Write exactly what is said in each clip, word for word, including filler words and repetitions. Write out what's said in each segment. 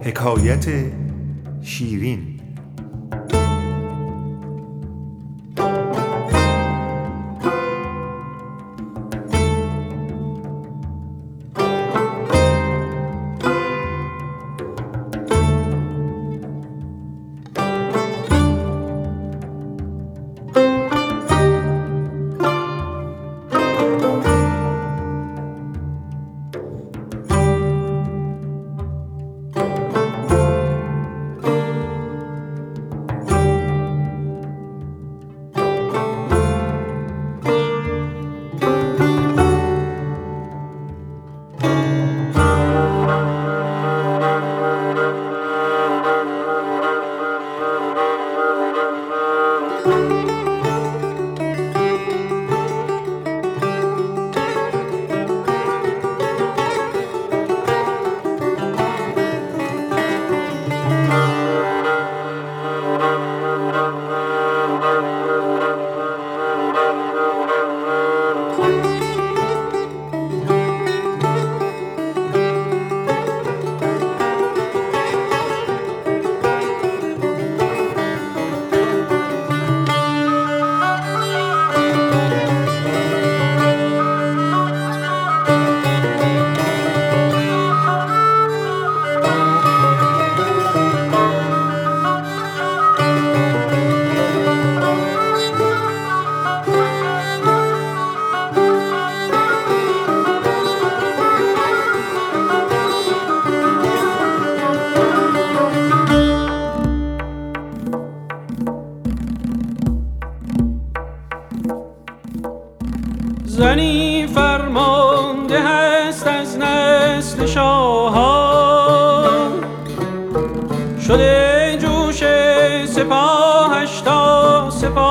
حکایت شیرین. زنی فرمانده هست از نسل شاهان، شده جوش سپاهش تا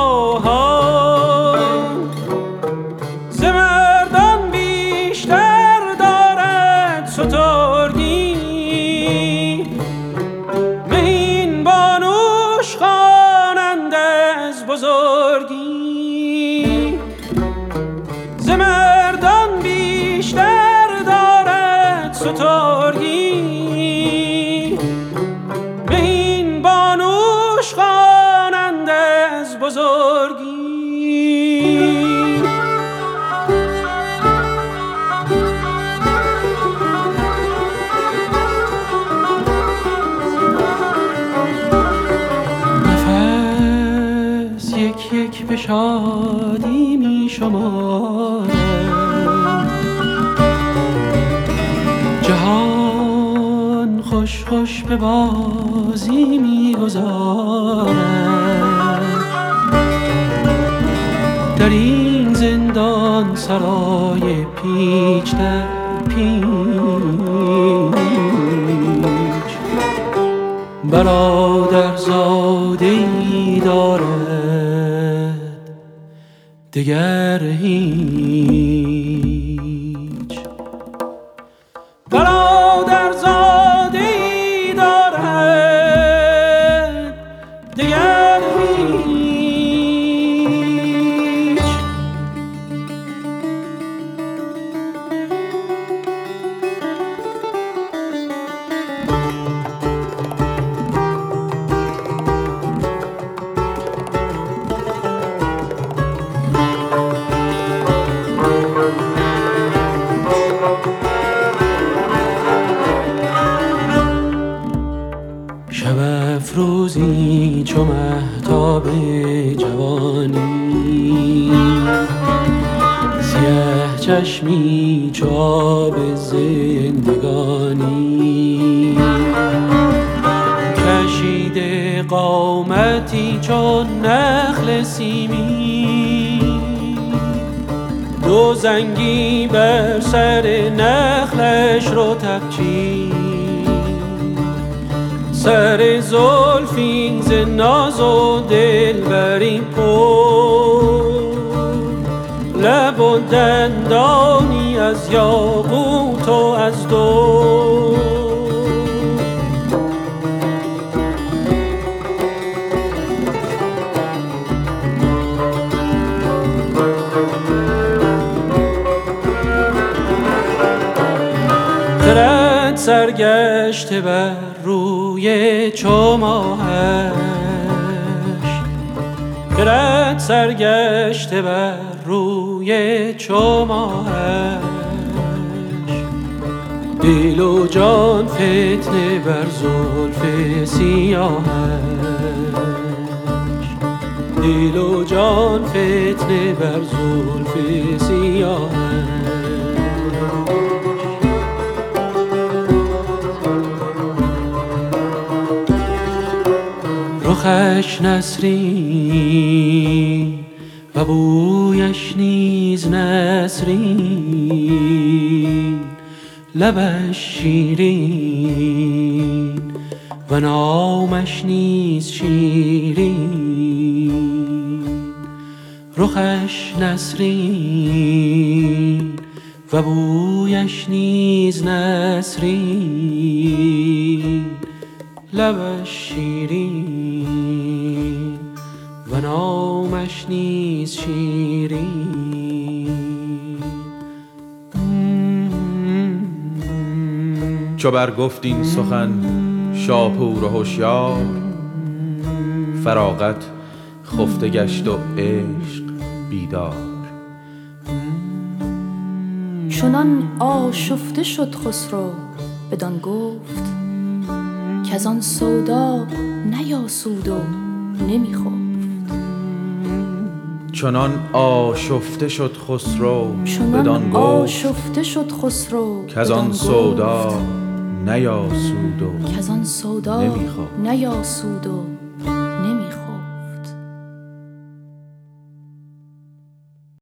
سپاهان. ز مردان بیشتر دارد سترگی، مهین بانوش خوانند از بزرگی. ز مردان بیشتر دارد سترگی، مهین بانوش خوانند از بزرگی. نفس یک یک به شادی می شمارد، جهان خوش خوش به بازی می گذارد. در این زندان سرای پیچ در پیچ، برادر زاده‌ای دارد دگر هیچ. برادر زاده‌ای دارد دگر هیچ. شب افروزی چو مهتاب جوانی، سیه چشمی چو آب زندگانی. کشیده قامتی چون نخل سیمی، دو زنگی بر سر نخلش رو تپچید. سر زلفین ز ناز و دلبری پر، لب و دندانی از یاقوت و از در. سرگشت سرگشته بر روی چو ماهش، خرد سرگشته بر روی چو ماهش، دل و جان فتنه بر زلف سیاهش، دل و جان فتنه بر زلف سیاهش. رخش نسرین و بویش نیز نسرین، لبش شیرین و نامش نیز شیرین. رخش نسرین و بویش نیز نسرین، لبش شیرین و نامش نیز شیرین. چو برگفت این سخن شاپور و هوشیار، فراغت خفته گشت و عشق بیدار. چنان آشفته شد خسرو بدان گفت، کز آن سودا نیاسود و نمیخفت. چنان آشفته شد خسرو بدان چنان گفت، آشفته شد خسرو کز آن سودا نیاسود و کز آن سودا نمیخفت. نیاسود و